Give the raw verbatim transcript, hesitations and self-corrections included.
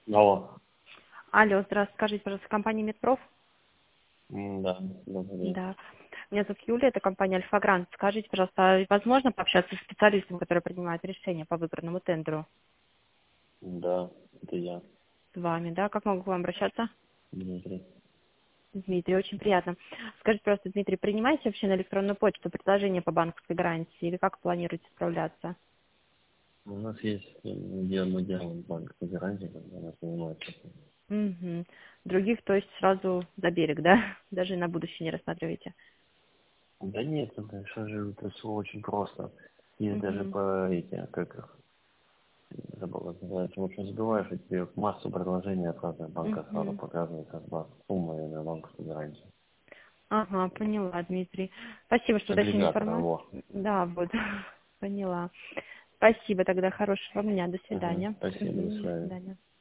Алло. Алло, здравствуйте. Скажите, пожалуйста, компания Медпроф? М, Да, добрый день. Да. Меня зовут Юлия, это компания Альфа-Грант. Скажите, пожалуйста, а возможно пообщаться с специалистом, который принимает решение по выбранному тендеру Да, это я, с вами, да? Как могу к вам обращаться? Дмитрий. Дмитрий, очень приятно. Скажите, просто, Дмитрий, принимаете вообще на электронную почту предложение по банковской гарантии или как планируете справляться? У нас есть, э, где мы делаем банк по гарантии, когда она занимается. Угу. Других, то есть сразу за берег, да? Даже на будущее не рассматриваете? Да нет, это сейчас же это все очень просто. Есть даже Угу. по эти, а как их, забыл, как называется. В общем, забиваешь, и тебе массу предложений от разных банков сразу Угу. показывает, как бас- сумма и на банковскую гарантию. Ага, поняла, Дмитрий. Спасибо, что уточнили Агрегатор, информацию. во. Да, вот, поняла. Спасибо тогда, хорошего дня, до Ага, свидания. спасибо, до Мгм, до свидания. свидания.